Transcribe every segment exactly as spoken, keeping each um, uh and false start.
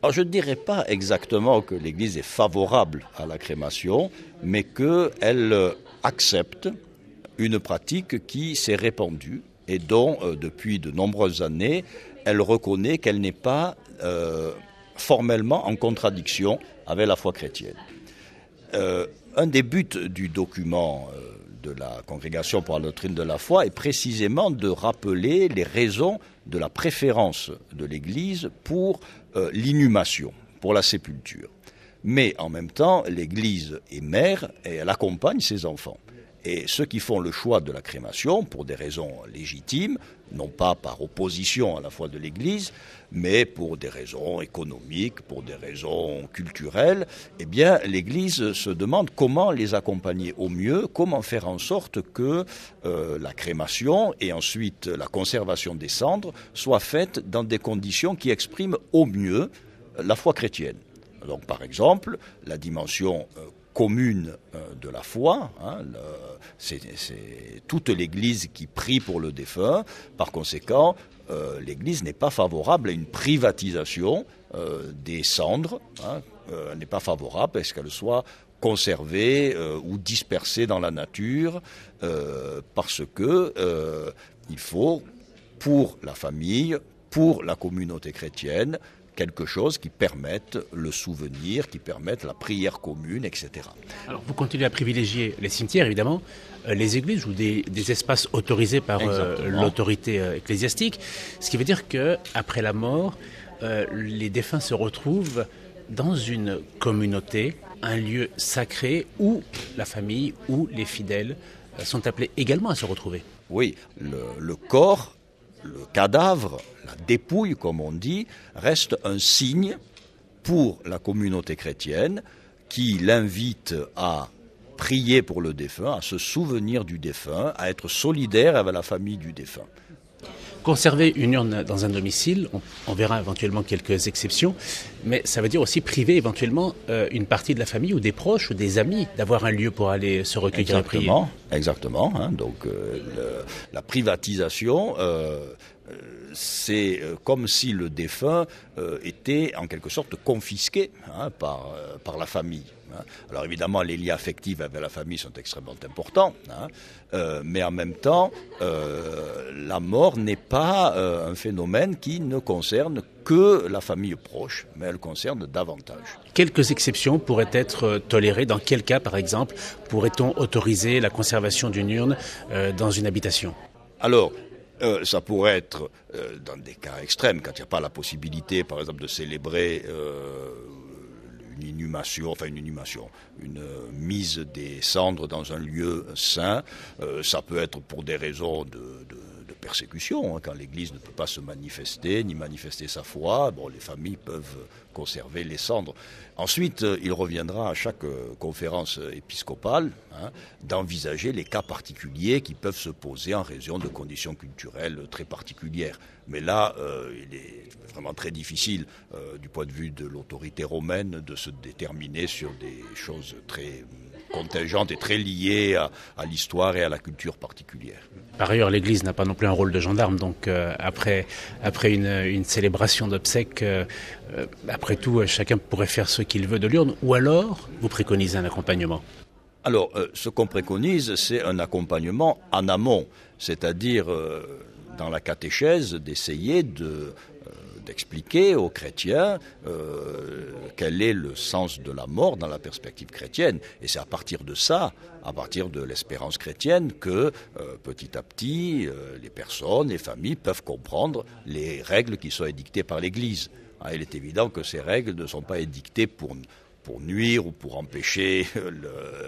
Alors, je ne dirais pas exactement que l'Église est favorable à la crémation, mais qu'elle accepte une pratique qui s'est répandue et dont, euh, depuis de nombreuses années, elle reconnaît qu'elle n'est pas euh, formellement en contradiction avec la foi chrétienne. Euh, un des buts du document euh, de la Congrégation pour la doctrine de la foi est précisément de rappeler les raisons de la préférence de l'Église pour euh, l'inhumation, pour la sépulture. Mais en même temps, l'Église est mère et elle accompagne ses enfants. Et ceux qui font le choix de la crémation, pour des raisons légitimes, non pas par opposition à la foi de l'Église, mais pour des raisons économiques, pour des raisons culturelles, eh bien, l'Église se demande comment les accompagner au mieux, comment faire en sorte que euh, la crémation et ensuite la conservation des cendres soient faites dans des conditions qui expriment au mieux la foi chrétienne. Donc, par exemple, la dimension euh, commune euh, de la foi, hein, le, c'est, c'est toute l'Église qui prie pour le défunt. Par conséquent, euh, l'Église n'est pas favorable à une privatisation euh, des cendres, hein, euh, elle n'est pas favorable à ce qu'elles soient conservées euh, ou dispersées dans la nature, euh, parce que euh, il faut, pour la famille, pour la communauté chrétienne, quelque chose qui permette le souvenir, qui permette la prière commune, et cetera. Alors, vous continuez à privilégier les cimetières, évidemment, euh, les églises ou des, des espaces autorisés par euh, l'autorité euh, ecclésiastique, ce qui veut dire qu'après la mort, euh, les défunts se retrouvent dans une communauté, un lieu sacré où la famille, où les fidèles euh, sont appelés également à se retrouver. Oui, le, le corps, le cadavre, la dépouille, comme on dit, reste un signe pour la communauté chrétienne qui l'invite à prier pour le défunt, à se souvenir du défunt, à être solidaire avec la famille du défunt. Conserver une urne dans un domicile, on, on verra éventuellement quelques exceptions, mais ça veut dire aussi priver éventuellement euh, une partie de la famille ou des proches ou des amis d'avoir un lieu pour aller se recueillir et prier. Exactement, exactement. Hein, donc euh, le, la privatisation, euh, c'est comme si le défunt euh, était en quelque sorte confisqué hein, par, euh, par la famille. Alors évidemment, les liens affectifs avec la famille sont extrêmement importants, hein, euh, mais en même temps, euh, la mort n'est pas euh, un phénomène qui ne concerne que la famille proche, mais elle concerne davantage. Quelques exceptions pourraient être tolérées. Dans quel cas, par exemple, pourrait-on autoriser la conservation d'une urne euh, dans une habitation ? Alors, Euh, ça pourrait être euh, dans des cas extrêmes, quand il n'y a pas la possibilité, par exemple, de célébrer euh, une inhumation, enfin une inhumation, une euh, mise des cendres dans un lieu saint. Euh, ça peut être pour des raisons de, de, de persécution, hein, quand l'Église ne peut pas se manifester, ni manifester sa foi. Bon, les familles peuvent conserver les cendres. Ensuite, euh, il reviendra à chaque euh, conférence épiscopale hein, d'envisager les cas particuliers qui peuvent se poser en raison de conditions culturelles très particulières. Mais là, euh, il est vraiment très difficile, euh, du point de vue de l'autorité romaine, de se déterminer sur des choses très contingentes et très liées à, à l'histoire et à la culture particulière. Par ailleurs, l'Église n'a pas non plus un rôle de gendarme, donc euh, après, après une, une célébration d'obsèques, euh, euh, après tout, chacun pourrait faire ce qu'il veut de l'urne, ou alors vous préconisez un accompagnement ? Alors, euh, ce qu'on préconise, c'est un accompagnement en amont, c'est-à-dire euh, dans la catéchèse, d'essayer de... d'expliquer aux chrétiens euh, quel est le sens de la mort dans la perspective chrétienne. Et c'est à partir de ça, à partir de l'espérance chrétienne, que euh, petit à petit, euh, les personnes, les familles peuvent comprendre les règles qui sont édictées par l'Église. Ah, il est évident que ces règles ne sont pas édictées pour... pour nuire ou pour empêcher le,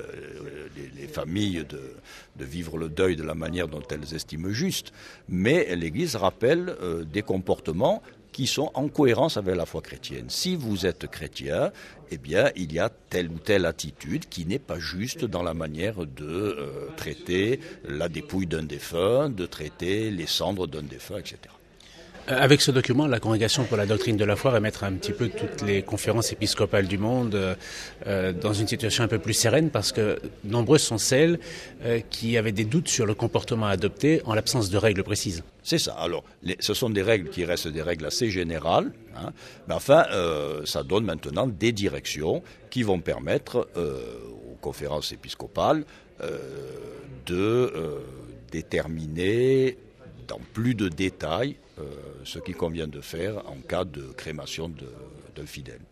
les, les familles de, de vivre le deuil de la manière dont elles estiment juste. Mais l'Église rappelle euh, des comportements qui sont en cohérence avec la foi chrétienne. Si vous êtes chrétien, eh bien, il y a telle ou telle attitude qui n'est pas juste dans la manière de euh, traiter la dépouille d'un défunt, de traiter les cendres d'un défunt, et cetera. Avec ce document, la Congrégation pour la doctrine de la foi va mettre un petit peu toutes les conférences épiscopales du monde euh, dans une situation un peu plus sereine, parce que nombreuses sont celles euh, qui avaient des doutes sur le comportement à adopter en l'absence de règles précises. C'est ça. Alors, les, ce sont des règles qui restent des règles assez générales, hein, mais enfin, euh, ça donne maintenant des directions qui vont permettre euh, aux conférences épiscopales euh, de euh, déterminer dans plus de détails euh, ce qu'il convient de faire en cas de crémation de, d'un fidèle.